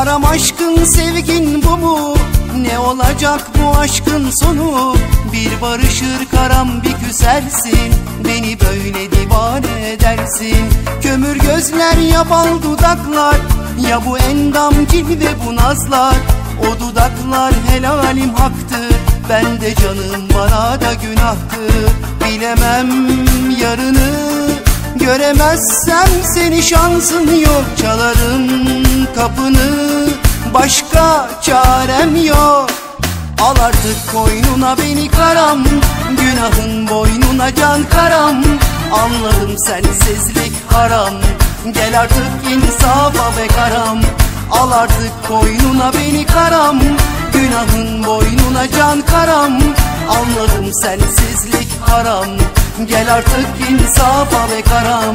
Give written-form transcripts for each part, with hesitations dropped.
Karam aşkın sevgin bu mu? Ne olacak bu aşkın sonu? Bir barışır karam bir küsersin, beni böyle divane edersin. Kömür gözler ya bal dudaklar, ya bu endam cilve bu nazlar. O dudaklar helalim haktır, ben de canım bana da günahtır. Bilemem yarını, göremezsem seni şansın yok. Çalarım kapını, başka çarem yok. Al artık koynuna beni karam, günahın boynuna can karam. Anladım sensizlik haram, gel artık insafa be karam. Al artık koynuna beni karam, günahın boynuna can karam. Anladım sensizlik haram, gel artık insafa be karam.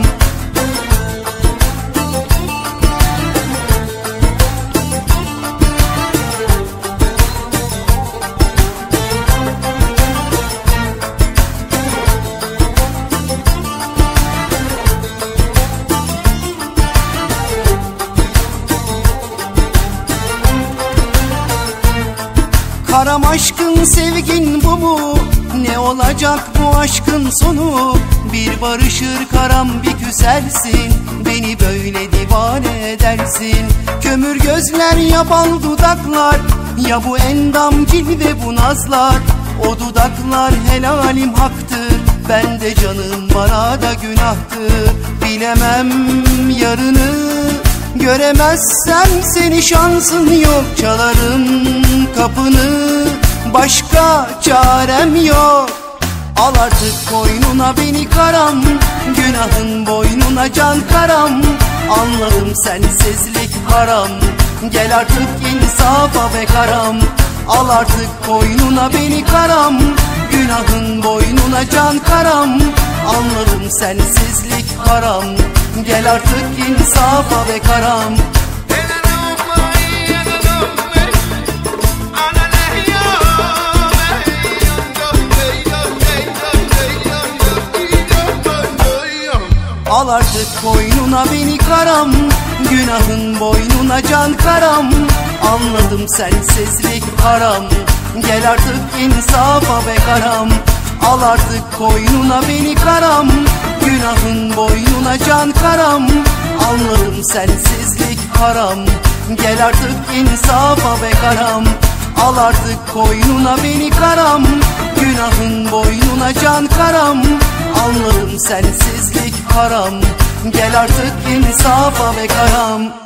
Karam aşkın sevgin bu mu? Ne olacak bu aşkın sonu? Bir barışır karam bir küsersin, beni böyle divane edersin. Kömür gözler ya bal dudaklar, ya bu endam cilve bu nazlar. O dudaklar helalim haktır, ben de canım bana da günahtır. Bilemem yarını, göremezsem seni şansın yok. Çalarım kapını, başka çarem yok. Al artık koynuna beni karam, günahın boynuna can karam. Anladım sensizlik haram, gel artık insafa be karam. Al artık koynuna beni karam, günahın boynuna can karam. Anladım sensizlik haram, gel artık insafa be karam. Al artık koynuna beni karam, günahın boynuna can karam. Anladım sensizlik haram, gel artık insafa be karam. Al artık koynuna beni karam, günahın boynuna can karam. Anladım sensizlik haram, gel artık insafa be karam. Al artık koynuna beni karam, günahın boynuna can karam. Anladım sensizlik haram, gel artık insafa be karam.